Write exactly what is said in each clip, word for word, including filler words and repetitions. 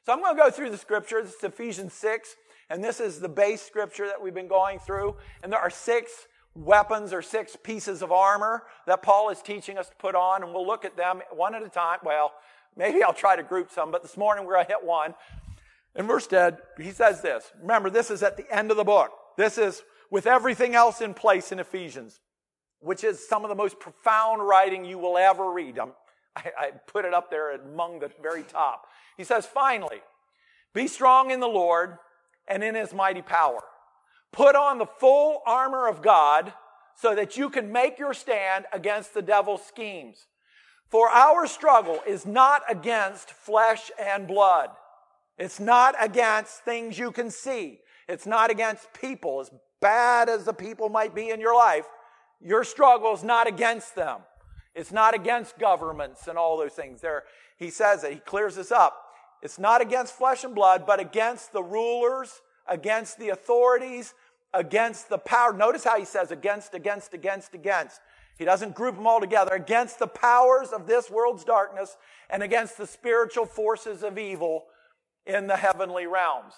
So I'm going to go through the scripture. This is Ephesians six, and this is the base scripture that we've been going through. And there are six weapons or six pieces of armor that Paul is teaching us to put on, and we'll look at them one at a time. Well, maybe I'll try to group some, but this morning we're going to hit one. In verse ten, he says this. Remember, this is at the end of the book. This is with everything else in place in Ephesians, which is some of the most profound writing you will ever read. I'm, I, I put it up there among the very top. He says, finally, be strong in the Lord and in his mighty power. Put on the full armor of God so that you can make your stand against the devil's schemes. For our struggle is not against flesh and blood. It's not against things you can see. It's not against people. As bad as the people might be in your life, your struggle is not against them. It's not against governments and all those things. There, he says it. He clears this up. It's not against flesh and blood, but against the rulers, against the authorities, against the power. Notice how he says against, against, against, against. He doesn't group them all together. Against the powers of this world's darkness and against the spiritual forces of evil in the heavenly realms.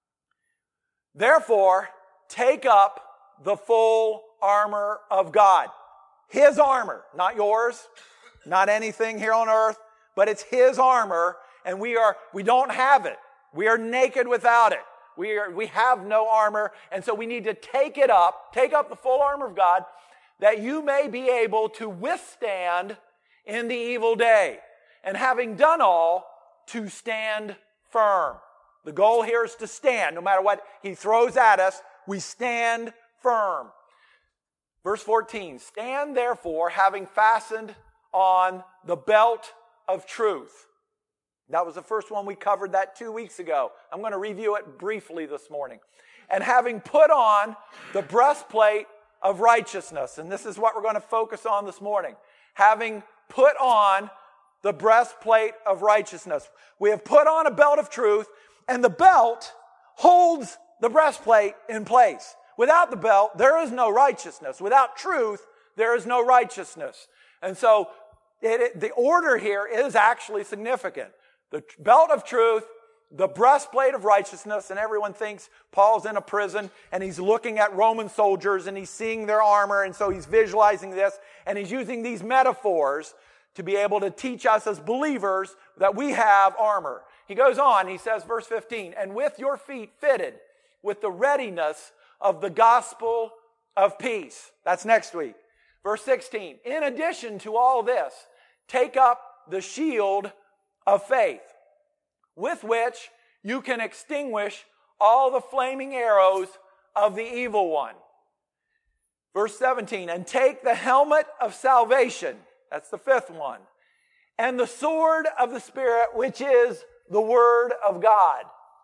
Therefore, take up the full armor of God. His armor, not yours, not anything here on earth, but it's his armor, and we are we don't have it. We are naked without it. We are we have no armor, and so we need to take it up, take up the full armor of God, that you may be able to withstand in the evil day, and having done all, to stand firm. The goal here is to stand. No matter what he throws at us, we stand firm. Verse fourteen, stand therefore, having fastened on the belt of truth. That was the first one we covered that two weeks ago. I'm going to review it briefly this morning. And having put on the breastplate of righteousness, and this is what we're going to focus on this morning. Having put on the breastplate of righteousness. We have put on a belt of truth, and the belt holds the breastplate in place. Without the belt, there is no righteousness. Without truth, there is no righteousness. And so it, it, the order here is actually significant. The belt of truth, the breastplate of righteousness, and everyone thinks Paul's in a prison and he's looking at Roman soldiers and he's seeing their armor, and so he's visualizing this, and he's using these metaphors to be able to teach us as believers that we have armor. He goes on, he says, verse fifteen, and with your feet fitted with the readiness of the gospel of peace. That's next week. Verse sixteen, in addition to all this, take up the shield of faith, with which you can extinguish all the flaming arrows of the evil one. Verse seventeen, and take the helmet of salvation, that's the fifth one, and the sword of the Spirit, which is the word of God.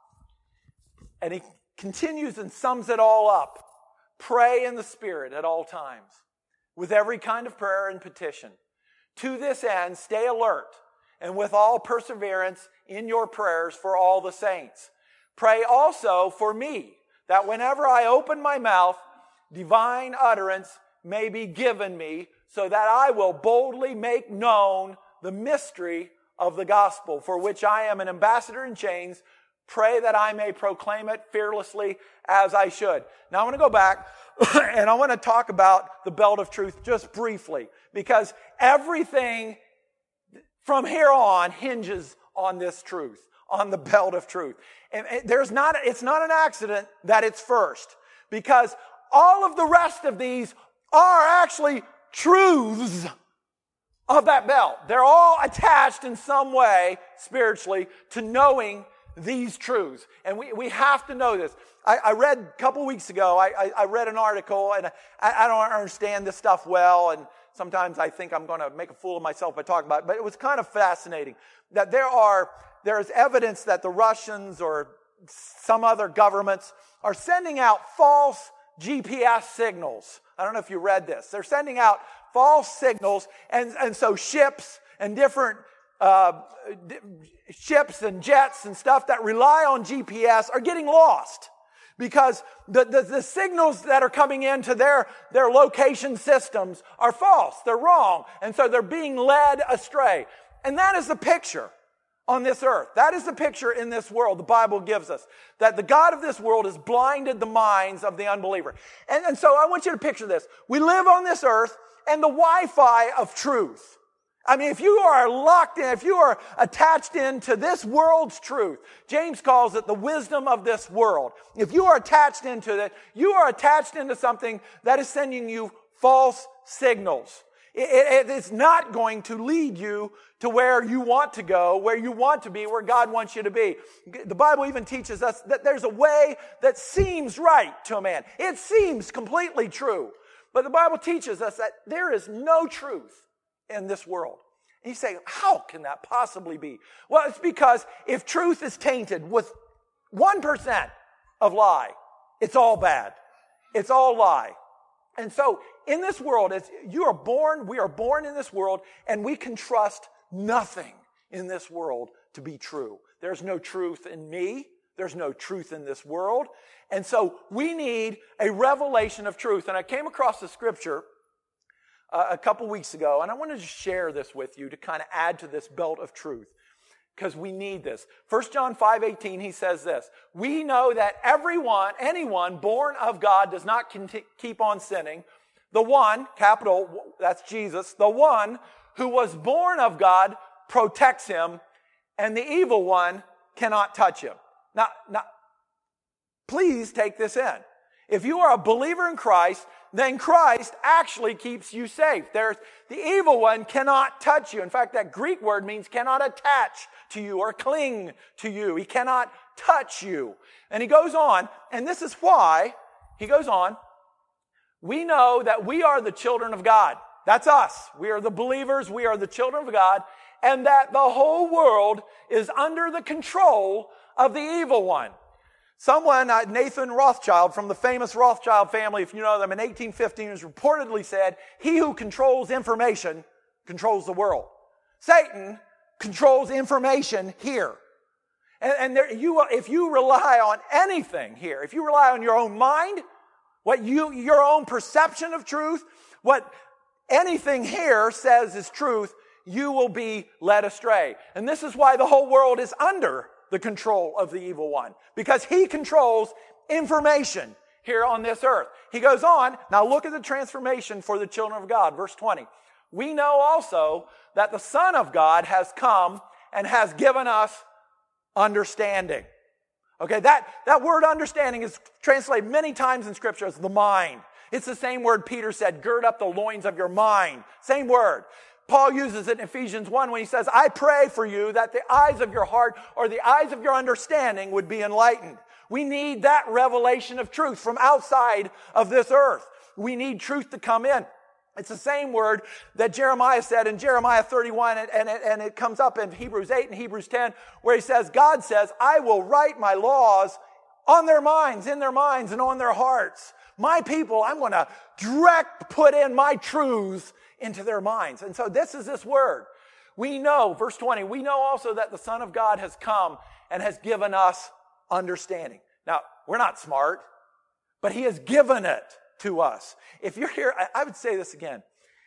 And he continues and sums it all up. Pray in the Spirit at all times, with every kind of prayer and petition. To this end, stay alert, and with all perseverance in your prayers for all the saints. Pray also for me, that whenever I open my mouth, divine utterance may be given me, so that I will boldly make known the mystery of the gospel, for which I am an ambassador in chains. Pray that I may proclaim it fearlessly as I should. Now I want to go back and I want to talk about the belt of truth just briefly, because everything from here on hinges on this truth, on the belt of truth. And there's not, it's not an accident that it's first, because all of the rest of these are actually truths of that belt. They're all attached in some way, spiritually, to knowing these truths. And we, we have to know this. I, I read a couple weeks ago, I, I, I read an article, and I, I don't understand this stuff well, and sometimes I think I'm going to make a fool of myself by talking about it, but it was kind of fascinating that there are there is evidence that the Russians or some other governments are sending out false G P S signals. I don't know if you read this. They're sending out false signals, and, and so ships and different uh, d- ships and jets and stuff that rely on G P S are getting lost, because the, the, the signals that are coming into their, their location systems are false. They're wrong. And so they're being led astray. And that is the picture on this earth. That is the picture in this world the Bible gives us. That the God of this world has blinded the minds of the unbeliever. And, and so I want you to picture this. We live on this earth and the Wi-Fi of truth. I mean, if you are locked in, if you are attached into this world's truth, James calls it the wisdom of this world. If you are attached into it, you are attached into something that is sending you false signals. It, it, it's not going to lead you to where you want to go, where you want to be, where God wants you to be. The Bible even teaches us that there's a way that seems right to a man. It seems completely true. But the Bible teaches us that there is no truth in this world. And you say, how can that possibly be? Well, it's because if truth is tainted with one percent of lie, it's all bad. It's all lie. And so in this world, as you are born, we are born in this world, and we can trust nothing in this world to be true. There's no truth in me. There's no truth in this world. And so we need a revelation of truth. And I came across the scripture uh, a couple weeks ago, and I wanted to share this with you to kind of add to this belt of truth, because we need this. First John five eighteen, he says this, we know that everyone, anyone born of God does not conti- keep on sinning. The one, capital, that's Jesus, the one who was born of God protects him, and the evil one cannot touch him. Now, now, please take this in. If you are a believer in Christ, then Christ actually keeps you safe. There's, the evil one cannot touch you. In fact, that Greek word means cannot attach to you or cling to you. He cannot touch you. And he goes on, and this is why, he goes on, we know that we are the children of God. That's us. We are the believers. We are the children of God. And that the whole world is under the control of the evil one. Someone, uh, Nathan Rothschild from the famous Rothschild family, if you know them, in eighteen fifteen, has reportedly said, he who controls information controls the world. Satan controls information here. And, and there, you, if you rely on anything here, if you rely on your own mind, what you, your own perception of truth, what anything here says is truth, you will be led astray. And this is why the whole world is under the control of the evil one, because he controls information here on this earth. He goes on, now look at the transformation for the children of God, verse twenty. We know also that the Son of God has come and has given us understanding. Okay, that, that word understanding is translated many times in Scripture as the mind. It's the same word Peter said, gird up the loins of your mind. Same word. Paul uses it in Ephesians one when he says, I pray for you that the eyes of your heart or the eyes of your understanding would be enlightened. We need that revelation of truth from outside of this earth. We need truth to come in. It's the same word that Jeremiah said in Jeremiah thirty-one, and, and, and it comes up in Hebrews eight and Hebrews ten, where he says, God says, I will write my laws on their minds, in their minds, and on their hearts. My people, I'm going to direct put in my truths into their minds. And so this is this word. We know, verse twenty, we know also that the Son of God has come and has given us understanding. Now, we're not smart, but he has given it to us. If you're here, I would say this again.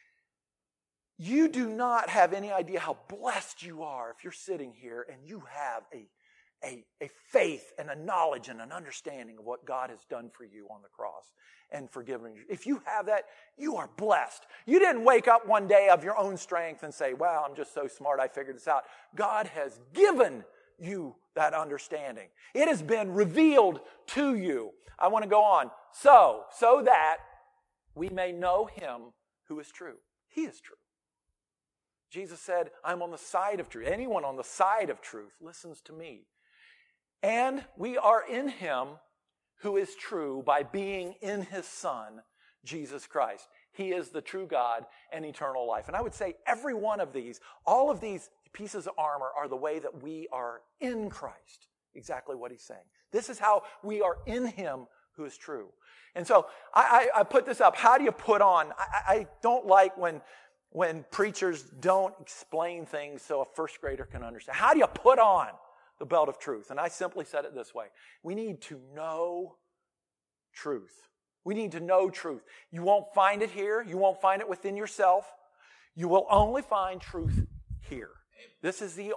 You do not have any idea how blessed you are if you're sitting here and you have a, a, a faith and a knowledge and an understanding of what God has done for you on the cross and forgiven you. If you have that, you are blessed. You didn't wake up one day of your own strength and say, wow, I'm just so smart, I figured this out. God has given you that understanding. It has been revealed to you. I want to go on. So, so that we may know him who is true. He is true. Jesus said, I'm on the side of truth. Anyone on the side of truth listens to me. And we are in him who is true by being in his Son, Jesus Christ. He is the true God and eternal life. And I would say every one of these, all of these pieces of armor are the way that we are in Christ. Exactly what he's saying. This is how we are in him who is true. And so I, I, I put this up. How do you put on? I, I don't like when, when preachers don't explain things so a first grader can understand. How do you put on the belt of truth? And I simply said it this way. We need to know truth. We need to know truth. You won't find it here. You won't find it within yourself. You will only find truth here. This is the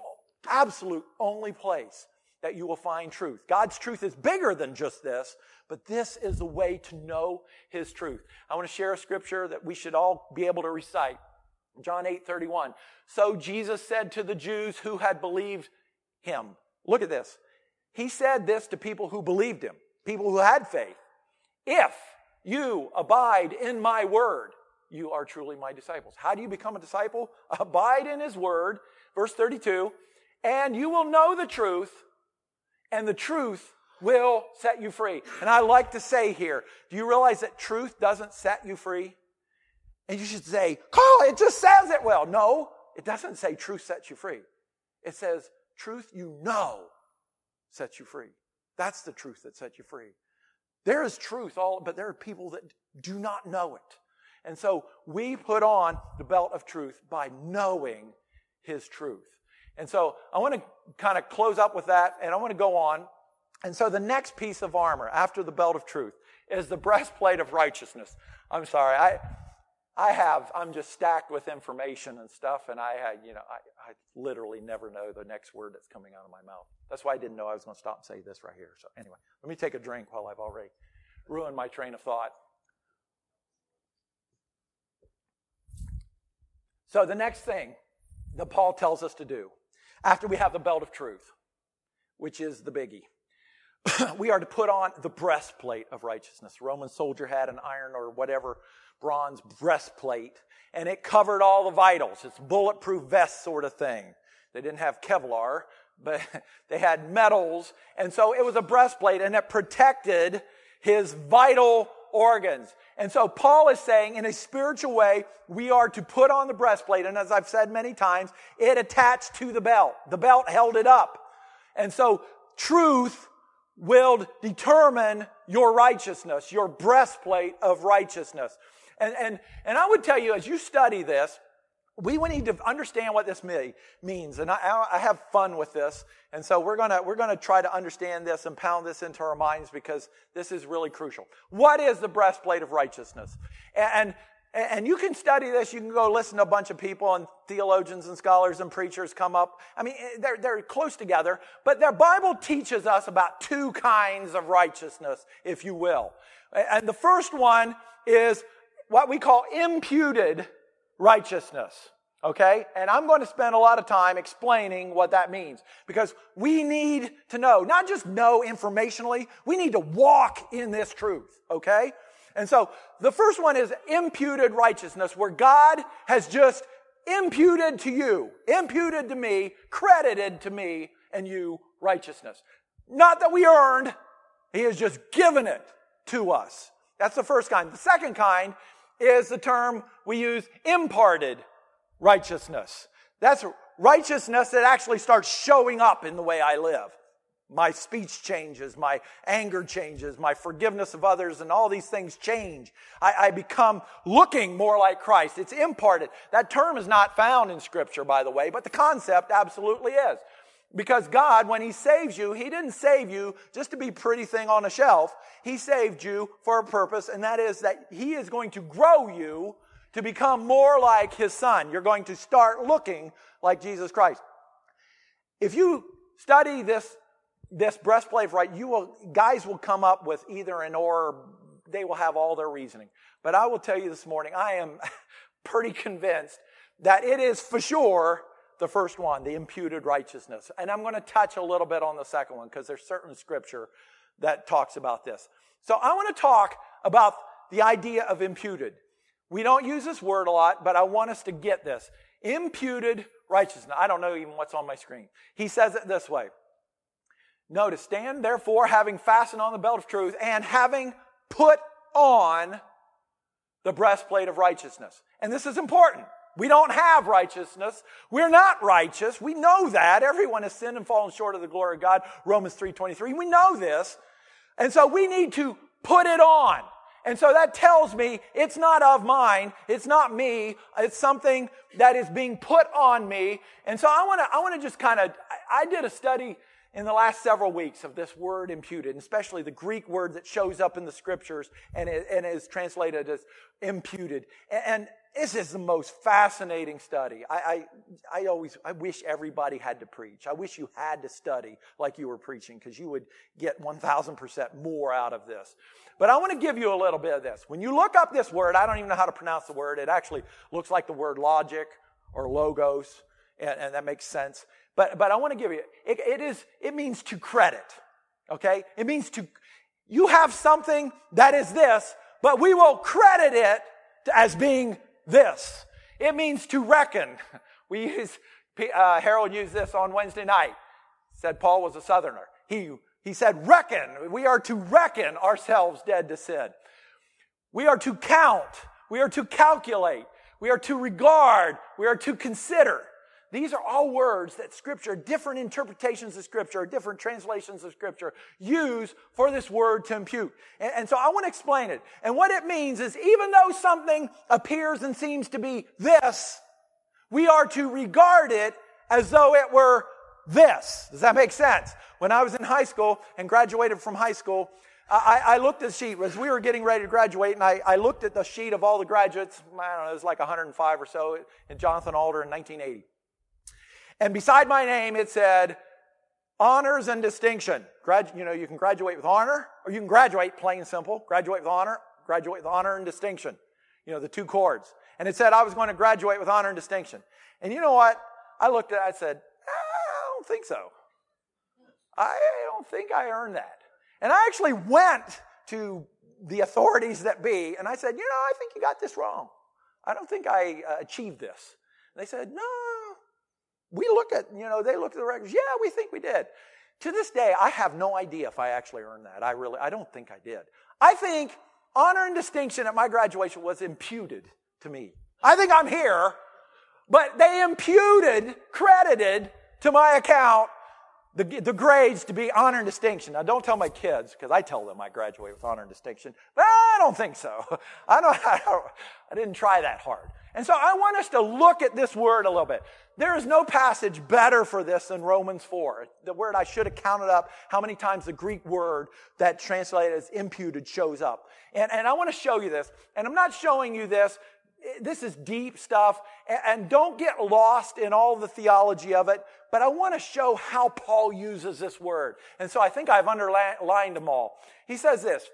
absolute only place that you will find truth. God's truth is bigger than just this, but this is the way to know His truth. I want to share a scripture that we should all be able to recite. John eight thirty-one. So Jesus said to the Jews who had believed Him. Look at this. He said this to people who believed Him, people who had faith. If you abide in my word, you are truly my disciples. How do you become a disciple? Abide in His word. Verse thirty-two. And you will know the truth, and the truth will set you free. And I like to say here, do you realize that truth doesn't set you free? And you should say, oh, it just says it well. No, it doesn't say truth sets you free. It says truth you know sets you free. That's the truth that sets you free. There is truth, all, but there are people that do not know it. And so we put on the belt of truth by knowing His truth. And so I want to kind of close up with that, and I want to go on. And so the next piece of armor after the belt of truth is the breastplate of righteousness. I'm sorry, I I have, I'm just stacked with information and stuff, and I had, you know, I, I literally never know the next word that's coming out of my mouth. That's why I didn't know I was going to stop and say this right here. So anyway, let me take a drink while I've already ruined my train of thought. So the next thing that Paul tells us to do, after we have the belt of truth, which is the biggie, we are to put on the breastplate of righteousness. The Roman soldier had an iron or whatever bronze breastplate, and it covered all the vitals. It's a bulletproof vest sort of thing. They didn't have Kevlar, but they had metals, and so it was a breastplate, and it protected his vital organs. And so Paul is saying, in a spiritual way, we are to put on the breastplate, and as I've said many times, it attached to the belt. The belt held it up. And so truth will determine your righteousness, your breastplate of righteousness. And, and, and I would tell you, as you study this, we need to understand what this may, means. And I, I have fun with this. And so we're gonna, we're gonna try to understand this and pound this into our minds because this is really crucial. What is the breastplate of righteousness? And, and you can study this. You can go listen to a bunch of people, and theologians and scholars and preachers come up. I mean, they're, they're close together. But the Bible teaches us about two kinds of righteousness, if you will. And the first one is what we call imputed righteousness. Okay? And I'm going to spend a lot of time explaining what that means. Because we need to know, not just know informationally, we need to walk in this truth. Okay? And so the first one is imputed righteousness, where God has just imputed to you, imputed to me, credited to me and you righteousness. Not that we earned, He has just given it to us. That's the first kind. The second kind is the term we use, imparted righteousness. That's righteousness that actually starts showing up in the way I live. My speech changes, my anger changes, my forgiveness of others, and all these things change. I, I become looking more like Christ. It's imparted. That term is not found in Scripture, by the way, but the concept absolutely is. Because God, when He saves you, He didn't save you just to be a pretty thing on a shelf. He saved you for a purpose, and that is that He is going to grow you to become more like His Son. You're going to start looking like Jesus Christ. If you study this This breastplate of right, you will, guys will come up with either an or, they will have all their reasoning. But I will tell you this morning, I am pretty convinced that it is for sure the first one, the imputed righteousness. And I'm going to touch a little bit on the second one because there's certain scripture that talks about this. So I want to talk about the idea of imputed. We don't use this word a lot, but I want us to get this. Imputed righteousness. I don't know even what's on my screen. He says it this way. Notice, stand therefore having fastened on the belt of truth and having put on the breastplate of righteousness. And this is important. We don't have righteousness. We're not righteous. We know that. Everyone has sinned and fallen short of the glory of God. Romans three twenty-three. We know this. And so we need to put it on. And so that tells me it's not of mine. It's not me. It's something that is being put on me. And so I want to I want to just kind of, I did a study in the last several weeks of this word imputed, especially the Greek word that shows up in the scriptures and is, and is translated as imputed. And, and this is the most fascinating study. I, I, I always, I wish everybody had to preach. I wish you had to study like you were preaching, because you would get one thousand percent more out of this. But I want to give you a little bit of this. When you look up this word, I don't even know how to pronounce the word. It actually looks like the word logic or logos, and, and that makes sense. But but I want to give you, it, it is, it means to credit, okay? It means to, you have something that is this, but we will credit it as being this. It means to reckon. We use, uh, Harold used this on Wednesday night. Said Paul was a Southerner. He, he said, reckon. We are to reckon ourselves dead to sin. We are to count. We are to calculate. We are to regard. We are to consider. These are all words that Scripture, different interpretations of Scripture, different translations of Scripture use for this word to impute. And, and so I want to explain it. And what it means is, even though something appears and seems to be this, we are to regard it as though it were this. Does that make sense? When I was in high school and graduated from high school, I, I looked at the sheet as we were getting ready to graduate, and I, I looked at the sheet of all the graduates. I don't know, it was like one hundred five or so in Jonathan Alder in nineteen eighty. And beside my name, it said, honors and distinction. Grad, you know, you can graduate with honor, or you can graduate, plain and simple. Graduate with honor, graduate with honor and distinction. You know, the two chords. And it said I was going to graduate with honor and distinction. And you know what? I looked at it, I said, I don't think so. I don't think I earned that. And I actually went to the authorities that be, and I said, you know, I think you got this wrong. I don't think I uh, achieved this. And they said, no. We look at, you know, they looked at the records. Yeah, we think we did. To this day, I have no idea if I actually earned that. I really, I don't think I did. I think honor and distinction at my graduation was imputed to me. I think I'm here, but they imputed, credited to my account the, the grades to be honor and distinction. Now, don't tell my kids, because I tell them I graduate with honor and distinction, but I don't think so. I don't, I don't, I didn't try that hard. And so I want us to look at this word a little bit. There is no passage better for this than Romans four. The word, I should have counted up how many times the Greek word that translated as imputed shows up. And, and I want to show you this. And I'm not showing you this. This is deep stuff. And, and don't get lost in all the theology of it. But I want to show how Paul uses this word. And so I think I've underlined them all. He says this: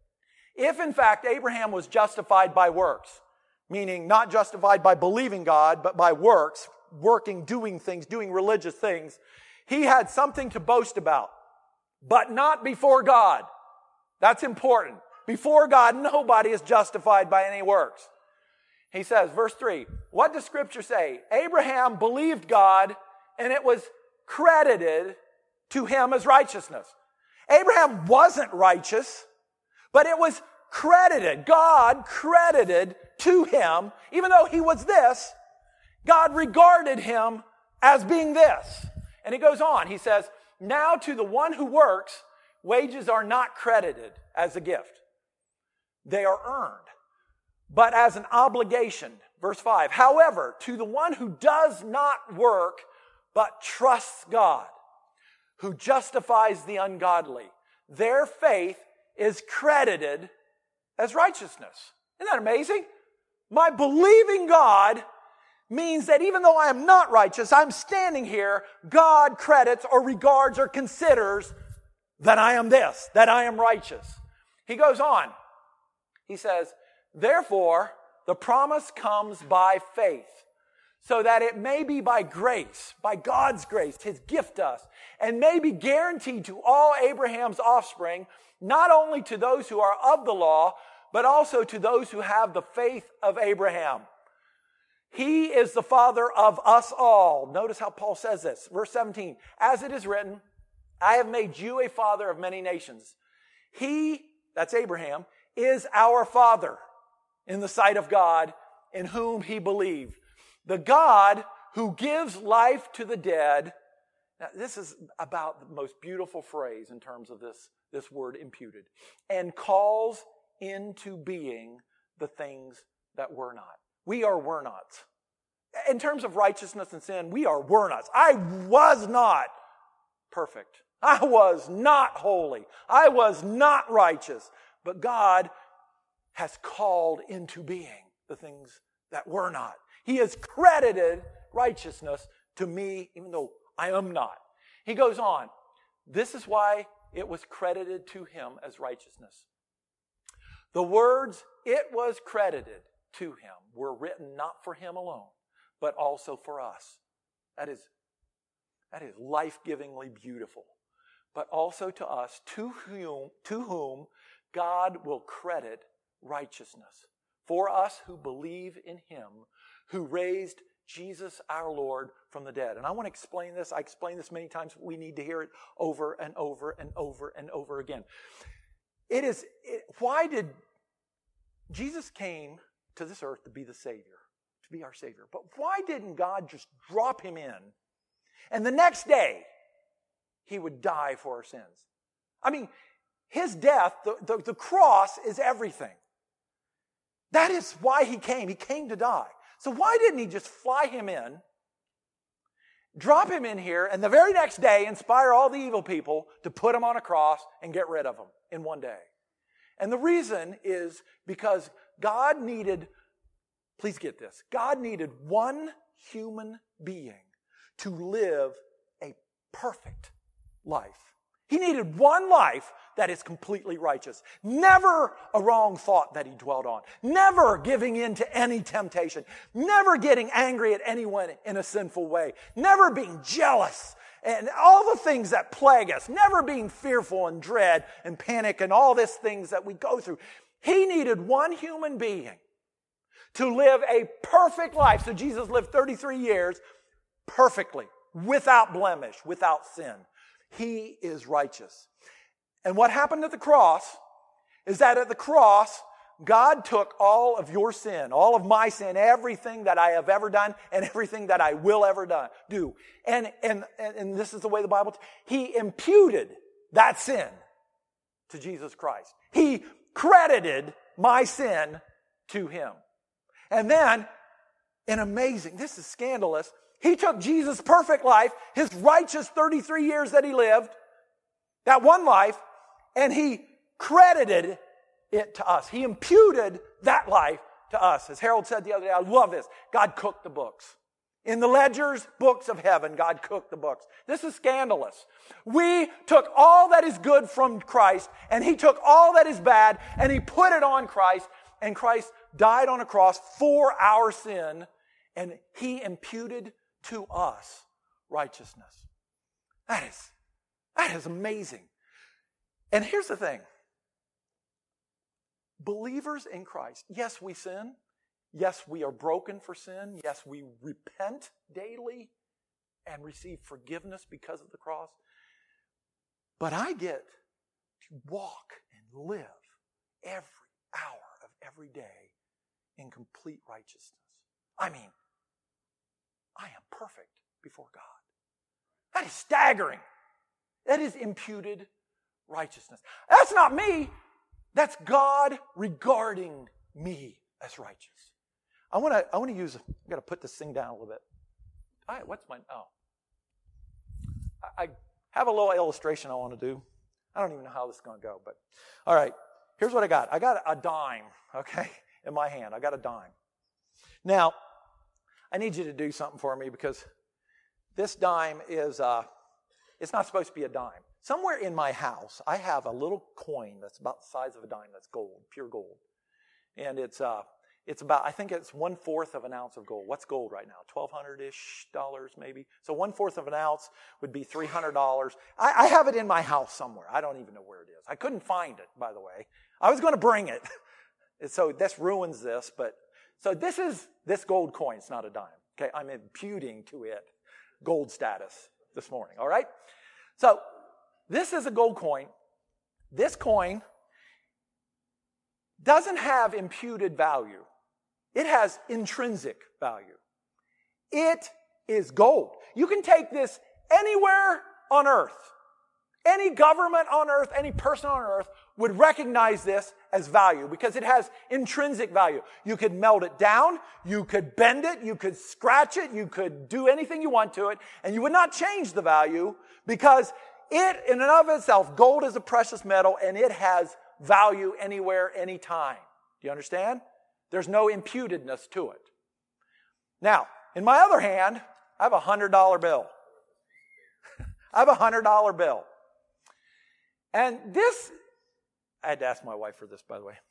if in fact Abraham was justified by works, meaning not justified by believing God, but by works, working, doing things, doing religious things, he had something to boast about, but not before God. That's important. Before God, nobody is justified by any works. He says, verse three, what does Scripture say? Abraham believed God, and it was credited to him as righteousness. Abraham wasn't righteous, but it was credited. God credited to him, even though he was this, God regarded him as being this. And he goes on, he says, now to the one who works, wages are not credited as a gift. They are earned, but as an obligation. Verse five, however, to the one who does not work, but trusts God, who justifies the ungodly, their faith is credited as righteousness. Isn't that amazing? My believing God means that even though I am not righteous, I'm standing here, God credits or regards or considers that I am this, that I am righteous. He goes on. He says, therefore, the promise comes by faith, so that it may be by grace, by God's grace, his gift to us, and may be guaranteed to all Abraham's offspring, not only to those who are of the law, but also to those who have the faith of Abraham. He is the father of us all. Notice how Paul says this. Verse seventeen, as it is written, I have made you a father of many nations. He, that's Abraham, is our father in the sight of God, in whom he believed. The God who gives life to the dead. Now, this is about the most beautiful phrase in terms of this, this word imputed. And calls into being the things that were not. We are were nots. In terms of righteousness and sin, we are were nots. I was not perfect I was not holy. I was not righteous. But God has called into being the things that were not. He has credited righteousness to me, even though I am not. He goes on. This is why it was credited to him as righteousness. The words, "it was credited to him," were written not for him alone, but also for us. That is, that is life-givingly beautiful. But also to us, to whom, to whom God will credit righteousness. For us who believe in him, who raised Jesus our Lord from the dead. And I want to explain this. I explained this many times. We need to hear it over and over and over and over again. It is, it, why did Jesus came to this earth to be the Savior, to be our Savior. But why didn't God just drop him in and the next day he would die for our sins? I mean, his death, the, the, the cross is everything. That is why he came. He came to die. So why didn't he just fly him in, drop him in here, and the very next day inspire all the evil people to put him on a cross and get rid of him in one day? And the reason is because God needed, please get this, God needed one human being to live a perfect life. He needed one life that is completely righteous. Never a wrong thought that he dwelt on. Never giving in to any temptation. Never getting angry at anyone in a sinful way. Never being jealous. And all the things that plague us. Never being fearful and dread and panic and all these things that we go through. He needed one human being to live a perfect life. So Jesus lived thirty-three years perfectly, without blemish, without sin. He is righteous. And what happened at the cross is that at the cross, God took all of your sin, all of my sin, everything that I have ever done and everything that I will ever done, do. And, and, and this is the way the Bible, t- he imputed that sin to Jesus Christ. He credited my sin to him. And then, an amazing, this is scandalous, he took Jesus' perfect life, his righteous thirty-three years that he lived, that one life, and he credited it to us. He imputed that life to us. As Harold said the other day, I love this. God cooked the books. In the ledgers, books of heaven, God cooked the books. This is scandalous. We took all that is good from Christ, and he took all that is bad, and he put it on Christ, and Christ died on a cross for our sin, and he imputed to us righteousness. That is, that is amazing. And here's the thing. Believers in Christ, yes, we sin. Yes, we are broken for sin. Yes, we repent daily and receive forgiveness because of the cross. But I get to walk and live every hour of every day in complete righteousness. I mean, I am perfect before God. That is staggering. That is imputed righteousness. That's not me. That's God regarding me as righteous. I want to I want to use, I've got to put this thing down a little bit. All right, what's my, oh. I, I have a little illustration I want to do. I don't even know how this is going to go, but all right, here's what I got. I got a dime, okay, in my hand. I got a dime. Now, I need you to do something for me because this dime is, uh, it's not supposed to be a dime. Somewhere in my house, I have a little coin that's about the size of a dime that's gold, pure gold. And it's uh, it's about, I think it's one-fourth of an ounce of gold. What's gold right now? twelve hundred-ish dollars maybe? So one-fourth of an ounce would be three hundred dollars. I, I have it in my house somewhere. I don't even know where it is. I couldn't find it, by the way. I was going to bring it. So this ruins this, but so this is this gold coin. It's not a dime. Okay, I'm imputing to it gold status this morning. All right. So this is a gold coin. This coin doesn't have imputed value. It has intrinsic value. It is gold. You can take this anywhere on earth. Any government on earth, any person on earth would recognize this as value because it has intrinsic value. You could melt it down, you could bend it, you could scratch it, you could do anything you want to it, and you would not change the value because it in and of itself, gold is a precious metal and it has value anywhere, anytime. Do you understand? There's no imputedness to it. Now, in my other hand, I have a one hundred dollar bill. I have a one hundred dollar bill. And this, I had to ask my wife for this, by the way.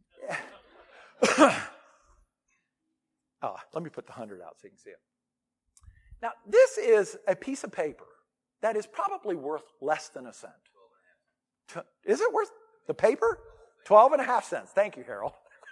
oh, let me put the one hundred out so you can see it. Now, this is a piece of paper that is probably worth less than a cent. Is it worth the paper? Twelve and a half cents. Thank you, Harold.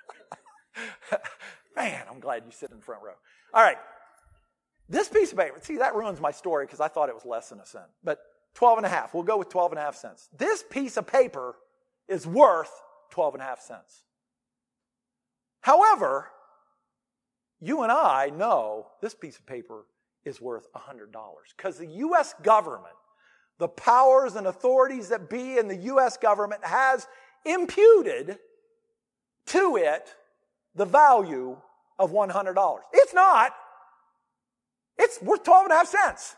Man, I'm glad you sit in the front row. All right. This piece of paper, see, that ruins my story because I thought it was less than a cent. But twelve and a half. We'll go with twelve and a half cents. This piece of paper is worth twelve and a half cents. However, you and I know this piece of paper is worth one hundred dollars because the U S government, the powers and authorities that be in the U S government has imputed to it the value of one hundred dollars. It's not. It's worth twelve and a half cents.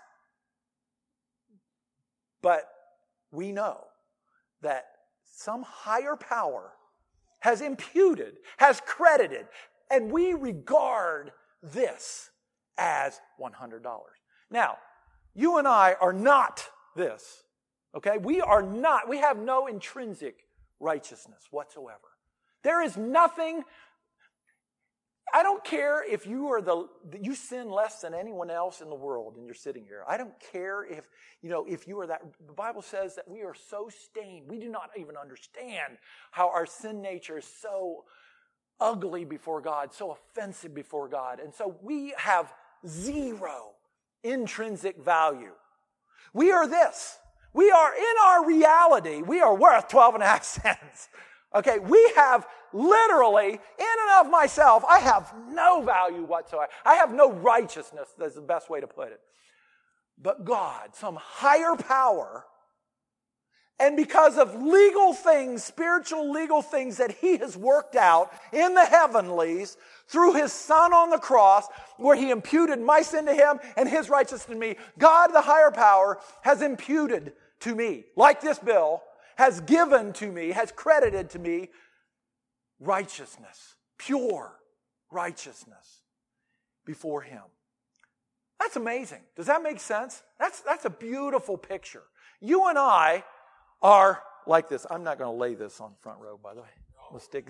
But we know that some higher power has imputed, has credited, and we regard this as one hundred dollars. Now, you and I are not this, okay? We are not, we have no intrinsic righteousness whatsoever. There is nothing, I don't care if you are the, you sin less than anyone else in the world and you're sitting here. I don't care if, you know, if you are that, the Bible says that we are so stained. We do not even understand how our sin nature is so ugly before God, so offensive before God. And so we have zero intrinsic value. We are this. We are in our reality. We are worth twelve and a half cents. Okay, we have literally, in and of myself, I have no value whatsoever. I have no righteousness, that's the best way to put it. But God, some higher power, and because of legal things, spiritual legal things that He has worked out in the heavenlies through His Son on the cross, where He imputed my sin to Him and His righteousness to me, God, the higher power, has imputed to me, like this bill, has given to me, has credited to me righteousness, pure righteousness before Him. That's amazing. Does that make sense? That's, that's a beautiful picture. You and I are like this. I'm not going to lay this on the front row, by the way. We'll stick.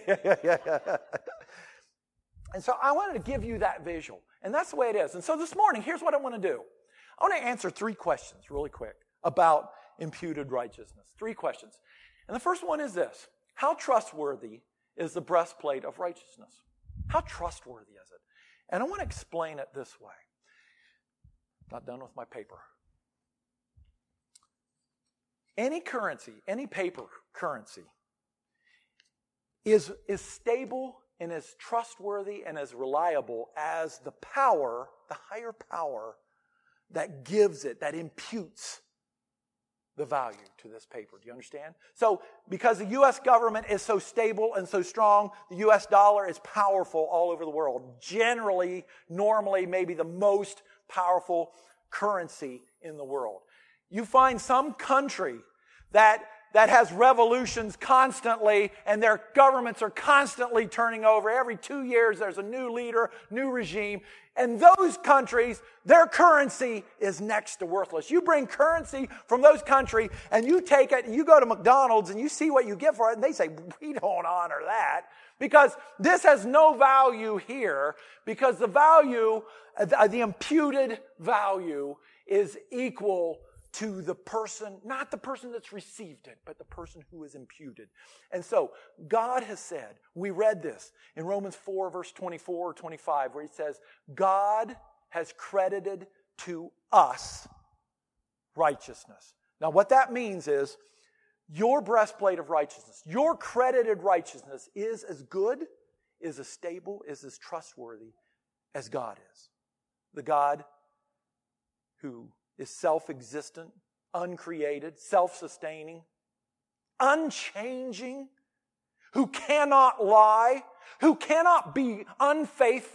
And so I wanted to give you that visual. And that's the way it is. And so this morning, here's what I want to do. I want to answer three questions really quick about imputed righteousness. Three questions. And the first one is this. How trustworthy is the breastplate of righteousness? How trustworthy is it? And I want to explain it this way. Not done with my paper. Any currency, any paper currency is, is stable and as trustworthy and as reliable as the power, the higher power that gives it, that imputes the value to this paper. Do you understand? So, because the U S government is so stable and so strong, the U S dollar is powerful all over the world. Generally, normally, maybe the most powerful currency in the world. You find some country that that has revolutions constantly, and their governments are constantly turning over. Every two years, there's a new leader, new regime. And those countries, their currency is next to worthless. You bring currency from those countries, and you take it, and you go to McDonald's, and you see what you get for it, and they say, we don't honor that. Because this has no value here, because the value, the imputed value is equal to the person, not the person that's received it, but the person who is imputed. And so, God has said, we read this in Romans four, verse twenty-four or twenty-five, where He says, God has credited to us righteousness. Now, what that means is, your breastplate of righteousness, your credited righteousness is as good, is as stable, is as trustworthy as God is. The God who is self-existent, uncreated, self-sustaining, unchanging, who cannot lie, who cannot be unfaithful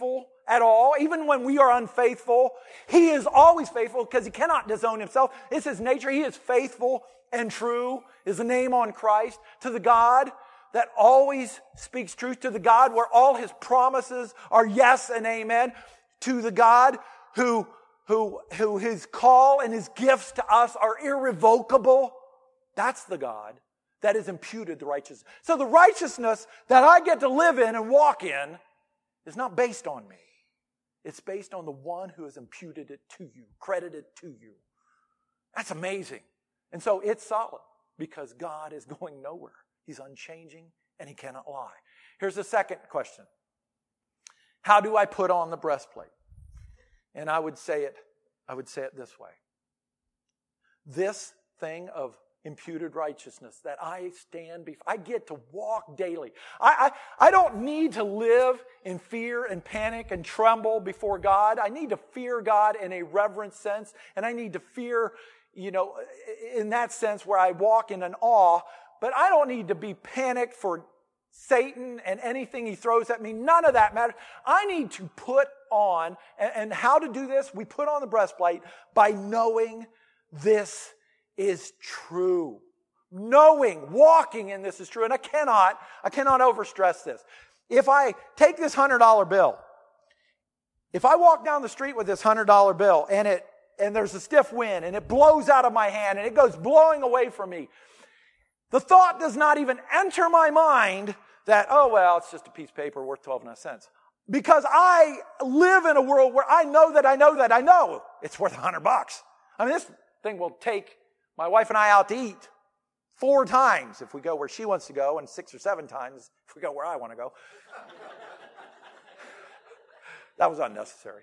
at all, even when we are unfaithful. He is always faithful because he cannot disown himself. It's his nature. He is faithful and true, is the name on Christ, to the God that always speaks truth, to the God where all his promises are yes and amen, to the God who, who, who his call and his gifts to us are irrevocable. That's the God that is imputed the righteousness. So the righteousness that I get to live in and walk in is not based on me. It's based on the one who has imputed it to you, credited to you. That's amazing. And so it's solid because God is going nowhere. He's unchanging and he cannot lie. Here's the second question. How do I put on the breastplate? And I would say it, I would say it this way. This thing of imputed righteousness that I stand before, I get to walk daily. I, I, I don't need to live in fear and panic and tremble before God. I need to fear God in a reverent sense, and I need to fear, you know, in that sense where I walk in an awe, but I don't need to be panicked for Satan and anything he throws at me. None of that matters. I need to put on, and, and how to do this? We put on the breastplate by knowing this is true. Knowing, walking in this is true. And I cannot, I cannot overstress this. If I take this one hundred dollar bill, if I walk down the street with this one hundred dollar bill and it and there's a stiff wind and it blows out of my hand and it goes blowing away from me, the thought does not even enter my mind that, oh, well, it's just a piece of paper worth twelve and a half cents. Because I live in a world where I know that I know that I know it's worth a hundred bucks. I mean, this thing will take my wife and I out to eat four times if we go where she wants to go, and six or seven times if we go where I want to go. That was unnecessary.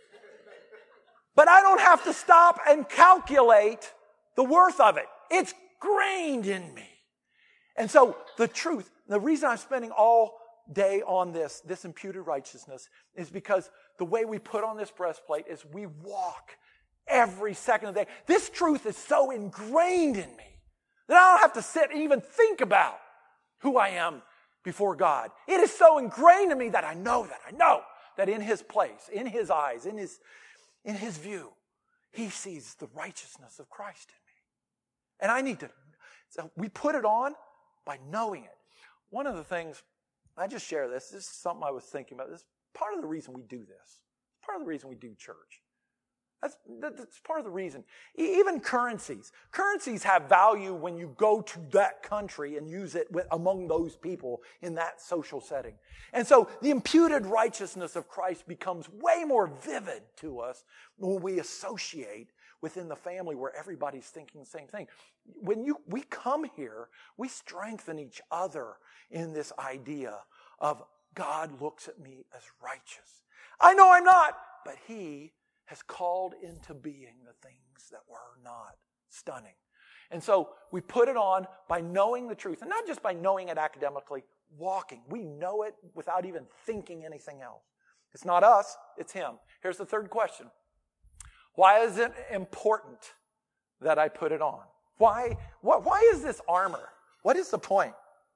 But I don't have to stop and calculate the worth of it. It's grained in me. And so the truth, the reason I'm spending all day on this, this imputed righteousness, is because the way we put on this breastplate is we walk every second of the day. This truth is so ingrained in me that I don't have to sit and even think about who I am before God. It is so ingrained in me that I know that. I know that in his place, in his eyes, in his, in his view, he sees the righteousness of Christ in me. And I need to, so we put it on by knowing it. One of the things, I just share this, this is something I was thinking about. This is part of the reason we do this. Part of the reason we do church. That's, that's part of the reason. Even currencies. Currencies have value when you go to that country and use it with, among those people in that social setting. And so the imputed righteousness of Christ becomes way more vivid to us when we associate within the family where everybody's thinking the same thing. When you we come here, we strengthen each other in this idea of God looks at me as righteous. I know I'm not, but he has called into being the things that were not. Stunning. And so we put it on by knowing the truth. And not just by knowing it academically, walking. We know it without even thinking anything else. It's not us, it's him. Here's the third question. Why is it important that I put it on? Why, why, why is this armor? What is the point?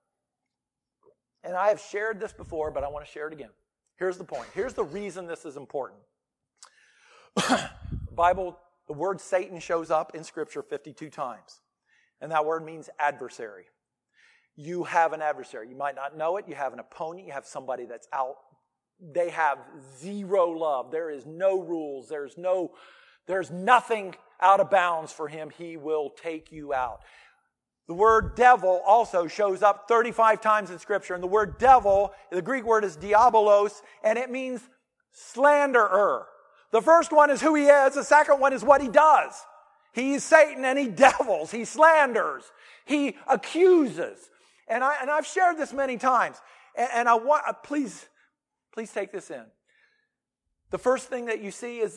And I have shared this before, but I want to share it again. Here's the point. Here's the reason this is important. The Bible, the word Satan shows up in Scripture fifty-two times. And that word means adversary. You have an adversary. You might not know it. You have an opponent. You have somebody that's out. They have zero love. There is no rules. There's no, there's nothing out of bounds for him. He will take you out. The word devil also shows up thirty-five times in Scripture. And the word devil, the Greek word is diabolos, and it means slanderer. The first one is who he is. The second one is what he does. He's Satan and he devils. He slanders. He accuses. And, I, and I've shared this many times. And, and I want, uh, please, please take this in. The first thing that you see is that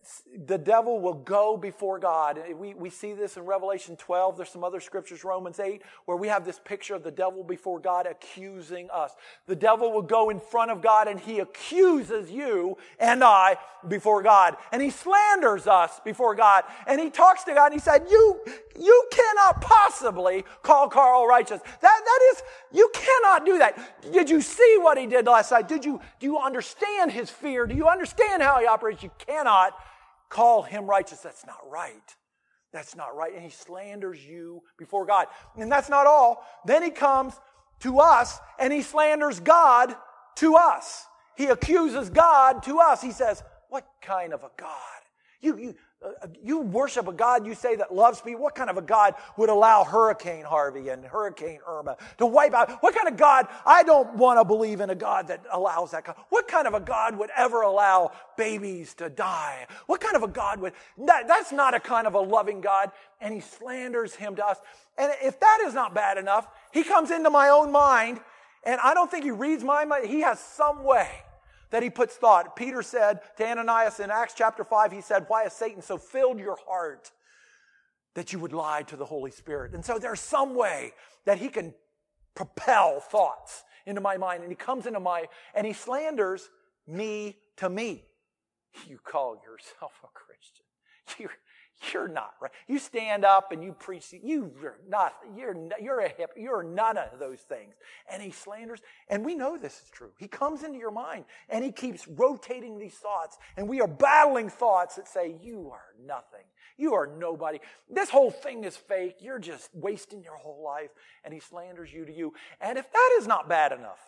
the devil will go before God. We, we see this in Revelation twelve. There's some other scriptures, Romans eight, where we have this picture of the devil before God accusing us. The devil will go in front of God and he accuses you and I before God. And he slanders us before God. And he talks to God and he said, you, you cannot possibly call Carl righteous. That, that is, you cannot do that. Did you see what he did last night? Did you, do you understand his fear? Do you understand how he operates? You cannot call him righteous. That's not right. That's not right. And he slanders you before God. And that's not all. Then he comes to us and he slanders God to us. He accuses God to us. He says, what kind of a God? You, you, uh, you worship a God, you say, that loves people. What kind of a God would allow Hurricane Harvey and Hurricane Irma to wipe out? What kind of God? I don't want to believe in a God that allows that. What kind of a God would ever allow babies to die? What kind of a God would? That, that's not a kind of a loving God. And he slanders him to us. And if that is not bad enough, he comes into my own mind, and I don't think he reads my mind. He has some way that he puts thought. Peter said to Ananias in Acts chapter five, he said, why has Satan so filled your heart that you would lie to the Holy Spirit? And so there's some way that he can propel thoughts into my mind. And he comes into my, and he slanders me to me. You call yourself a Christian. You're, you're not, right? You stand up and you preach. You, you're not, you're, you're a hip, you're none of those things. And he slanders, and we know this is true. He comes into your mind and he keeps rotating these thoughts, and we are battling thoughts that say, you are nothing. You are nobody. This whole thing is fake. You're just wasting your whole life. And he slanders you to you. And if that is not bad enough,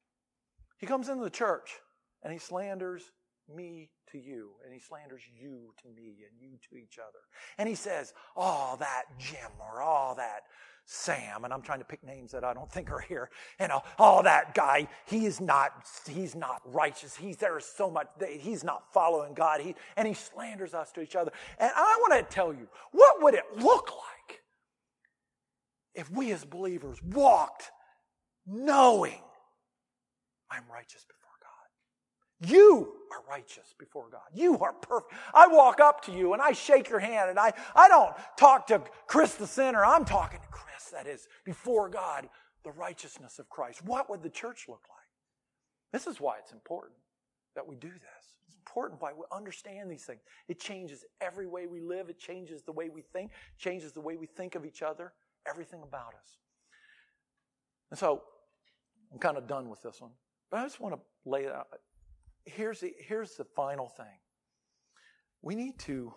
he comes into the church and he slanders me to you, and he slanders you to me and you to each other. And he says, oh, that Jim or oh, that Sam, and I'm trying to pick names that I don't think are here, and oh, oh that guy, he is not, he's not righteous. He's, there is so much, he's not following God. He, and he slanders us to each other. And I want to tell you, what would it look like if we as believers walked knowing I'm righteous before God? You are righteous before God. You are perfect. I walk up to you and I shake your hand, and I, I don't talk to Chris the sinner. I'm talking to Chris, that is, before God, the righteousness of Christ. What would the church look like? This is why it's important that we do this. It's important why we understand these things. It changes every way we live. It changes the way we think. It changes the way we think of each other. Everything about us. And so, I'm kind of done with this one. But I just want to lay it out. Here's the, here's the final thing. We need to,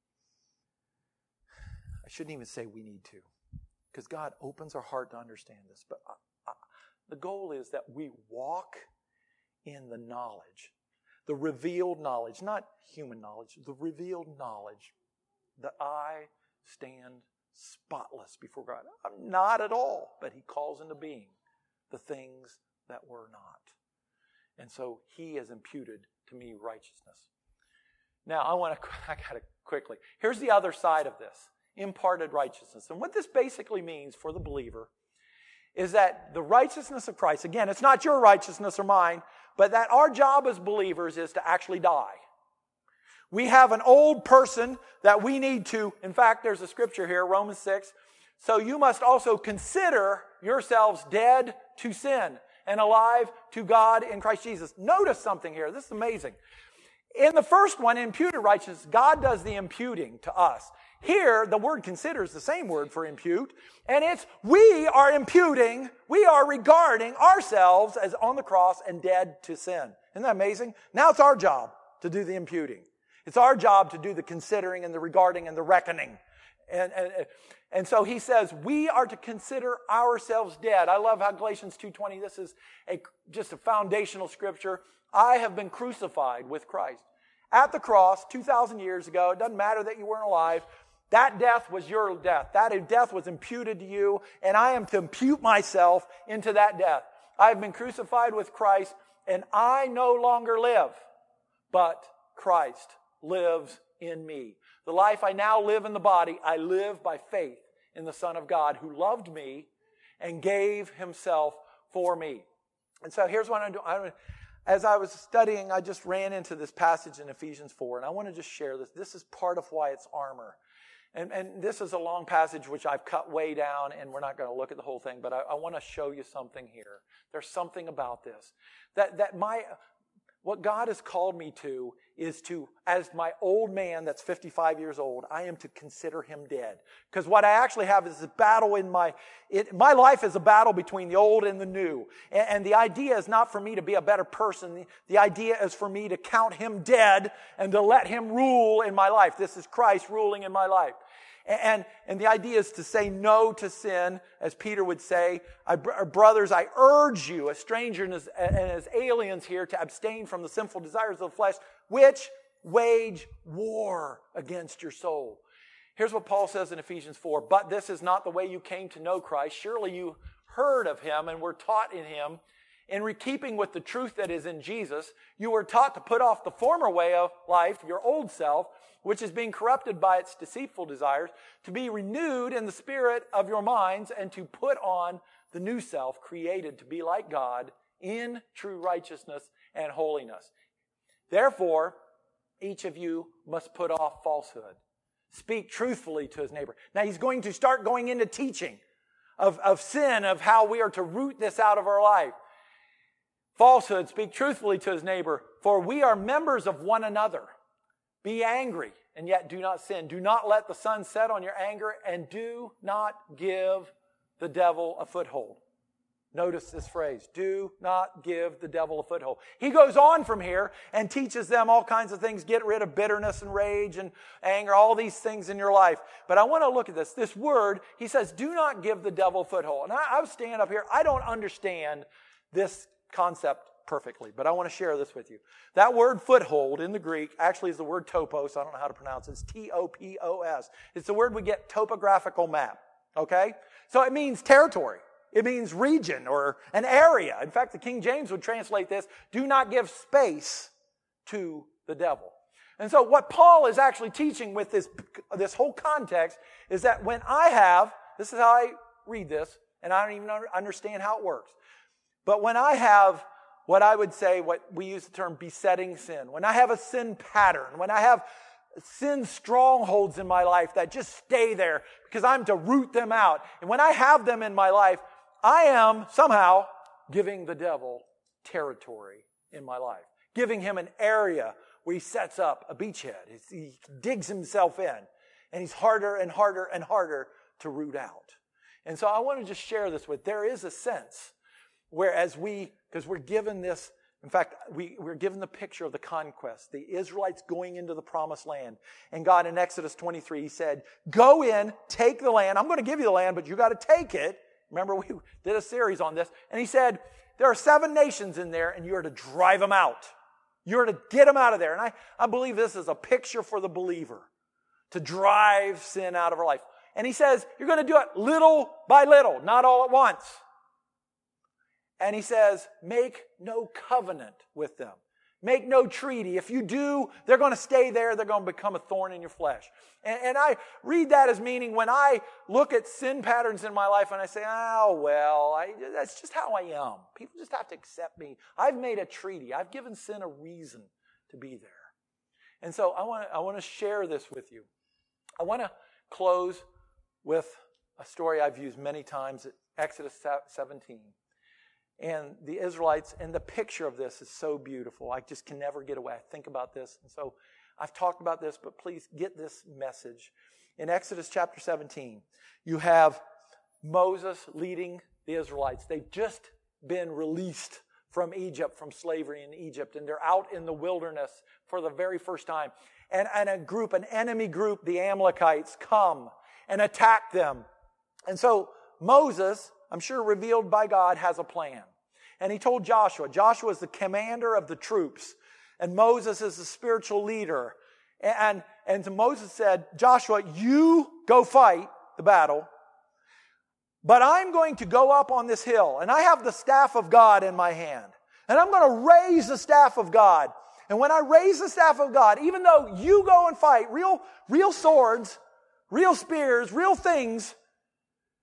I shouldn't even say we need to, because God opens our heart to understand this. But I, I, the goal is that we walk in the knowledge, the revealed knowledge, not human knowledge, the revealed knowledge that I stand spotless before God. I'm not at all, but he calls into being the things that were not. And so he has imputed to me righteousness. Now, I want to, I got to quickly. Here's the other side of this. Imparted righteousness. And what this basically means for the believer is that the righteousness of Christ, again, it's not your righteousness or mine, but that our job as believers is to actually die. We have an old person that we need to, in fact, there's a scripture here, Romans six. So you must also consider yourselves dead to sin and alive to God in Christ Jesus. Notice something here. This is amazing. In the first one, imputed righteousness, God does the imputing to us. Here, the word consider is the same word for impute, and it's we are imputing, we are regarding ourselves as on the cross and dead to sin. Isn't that amazing? Now it's our job to do the imputing. It's our job to do the considering and the regarding and the reckoning. And, and, and so he says, we are to consider ourselves dead. I love how Galatians two twenty, this is a, just a foundational scripture. I have been crucified with Christ. At the cross, two thousand years ago, it doesn't matter that you weren't alive. That death was your death. That death was imputed to you, and I am to impute myself into that death. I have been crucified with Christ, and I no longer live, but Christ lives in me. The life I now live in the body, I live by faith in the Son of God who loved me and gave himself for me. And so here's what I'm doing. as I was studying, I just ran into this passage in Ephesians four, and I want to just share this. This is part of why it's armor. And, and this is a long passage which I've cut way down, and we're not going to look at the whole thing, but I, I want to show you something here. There's something about this. That, that my, what God has called me to is to, as my old man that's fifty-five years old, I am to consider him dead. Because what I actually have is a battle in my, it, my life is a battle between the old and the new. And, and the idea is not for me to be a better person. The, the idea is for me to count him dead and to let him rule in my life. This is Christ ruling in my life. And, and the idea is to say no to sin, as Peter would say, I, brothers, I urge you, as strangers and as, and as aliens here, to abstain from the sinful desires of the flesh, which wage war against your soul. Here's what Paul says in Ephesians four, but this is not the way you came to know Christ. Surely you heard of him and were taught in him. In keeping with the truth that is in Jesus, you were taught to put off the former way of life, your old self, which is being corrupted by its deceitful desires, to be renewed in the spirit of your minds, and to put on the new self, created to be like God in true righteousness and holiness. Therefore, each of you must put off falsehood. Speak truthfully to his neighbor. Now he's going to start going into teaching of, of sin, of how we are to root this out of our life. Falsehood, speak truthfully to his neighbor, for we are members of one another. Be angry, and yet do not sin. Do not let the sun set on your anger, and do not give the devil a foothold. Notice this phrase, do not give the devil a foothold. He goes on from here and teaches them all kinds of things. Get rid of bitterness and rage and anger, all these things in your life. But I want to look at this. This word, he says, do not give the devil a foothold. And I, I was standing up here. I don't understand this concept perfectly, but I want to share this with you. That word foothold in the Greek actually is the word topos. I don't know how to pronounce it. It's T O P O S. It's the word we get topographical map. Okay? So it means territory. It means region or an area. In fact, the King James would translate this, do not give space to the devil. And so what Paul is actually teaching with this, this whole context is that when I have, this is how I read this, and I don't even understand how it works, but when I have what I would say, what we use the term besetting sin, when I have a sin pattern, when I have sin strongholds in my life that just stay there because I'm to root them out, and when I have them in my life, I am somehow giving the devil territory in my life, giving him an area where he sets up a beachhead. He digs himself in, and he's harder and harder and harder to root out. And so I want to just share this with, there is a sense where as we, because we're given this, in fact, we, we're given the picture of the conquest, the Israelites going into the promised land. And God in Exodus twenty-three, he said, go in, take the land. I'm going to give you the land, but you got to take it. Remember, we did a series on this. And he said, there are seven nations in there, and you are to drive them out. You're to get them out of there. And I, I believe this is a picture for the believer, to drive sin out of our life. And he says, you're going to do it little by little, not all at once. And he says, make no covenant with them. Make no treaty. If you do, they're going to stay there. They're going to become a thorn in your flesh. And, and I read that as meaning when I look at sin patterns in my life and I say, oh, well, I, that's just how I am. People just have to accept me. I've made a treaty. I've given sin a reason to be there. And so I want to, I want to share this with you. I want to close with a story I've used many times, Exodus seventeen. And the Israelites, and the picture of this is so beautiful. I just can never get away. I think about this. And so I've talked about this, but please get this message. In Exodus chapter seventeen, you have Moses leading the Israelites. They've just been released from Egypt, from slavery in Egypt, and they're out in the wilderness for the very first time. And, and a group, an enemy group, the Amalekites, come and attack them. And so Moses, I'm sure revealed by God, has a plan. And he told Joshua, Joshua is the commander of the troops, and Moses is the spiritual leader. And, and so Moses said, Joshua, you go fight the battle, but I'm going to go up on this hill, and I have the staff of God in my hand. And I'm going to raise the staff of God. And when I raise the staff of God, even though you go and fight real, real swords, real spears, real things,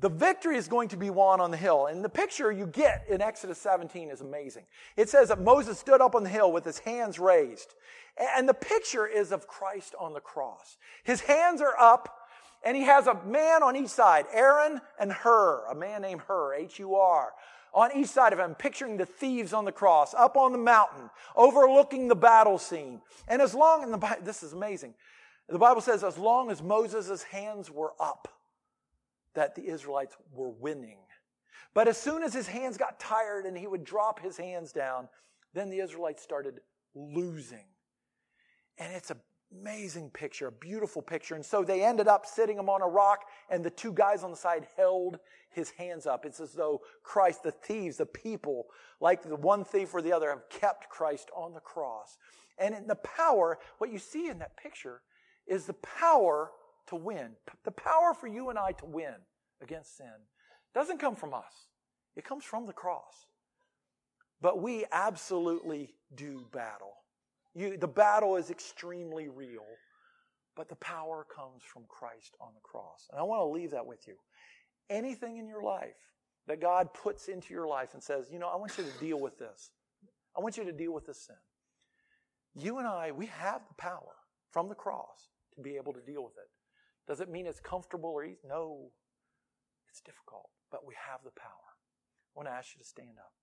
The victory is going to be won on the hill. And the picture you get in Exodus seventeen is amazing. It says that Moses stood up on the hill with his hands raised. And the picture is of Christ on the cross. His hands are up, and he has a man on each side, Aaron and Hur, a man named Hur, H U R, on each side of him, picturing the thieves on the cross, up on the mountain, overlooking the battle scene. And as long, and the, this is amazing, the Bible says as long as Moses' hands were up, that the Israelites were winning. But as soon as his hands got tired and he would drop his hands down, then the Israelites started losing. And it's an amazing picture, a beautiful picture. And so they ended up sitting him on a rock, and the two guys on the side held his hands up. It's as though Christ, the thieves, the people, like the one thief or the other, have kept Christ on the cross. And in the power, what you see in that picture is the power to win. The power for you and I to win against sin doesn't come from us. It comes from the cross. But we absolutely do battle. You, the battle is extremely real, but the power comes from Christ on the cross. And I want to leave that with you. Anything in your life that God puts into your life and says, you know, I want you to deal with this. I want you to deal with this sin. You and I, we have the power from the cross to be able to deal with it. Does it mean it's comfortable or easy? No, it's difficult, but we have the power. I want to ask you to stand up.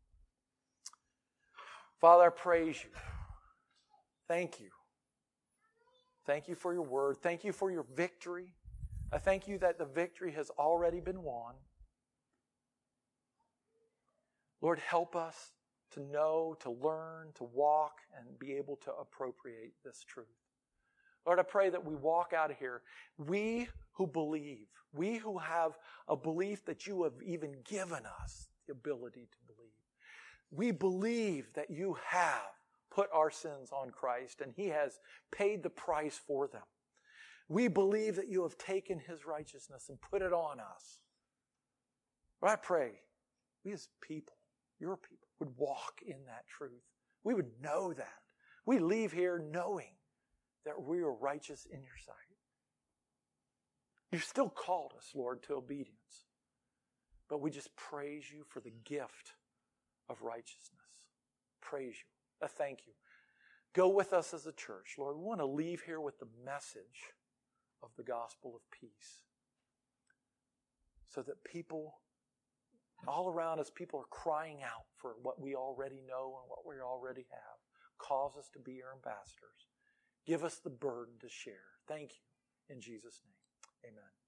Father, I praise you. Thank you. Thank you for your word. Thank you for your victory. I thank you that the victory has already been won. Lord, help us to know, to learn, to walk, and be able to appropriate this truth. Lord, I pray that we walk out of here, we who believe, we who have a belief that you have even given us the ability to believe. We believe that you have put our sins on Christ, and he has paid the price for them. We believe that you have taken his righteousness and put it on us. But I pray, we as people, your people, would walk in that truth. We would know that. We leave here knowing that we are righteous in your sight. You've still called us, Lord, to obedience. But we just praise you for the gift of righteousness. Praise you. I thank you. Go with us as a church, Lord. We want to leave here with the message of the gospel of peace. So that people, all around us, people are crying out for what we already know and what we already have. Cause us to be your ambassadors. Give us the burden to share. Thank you. In Jesus' name, amen.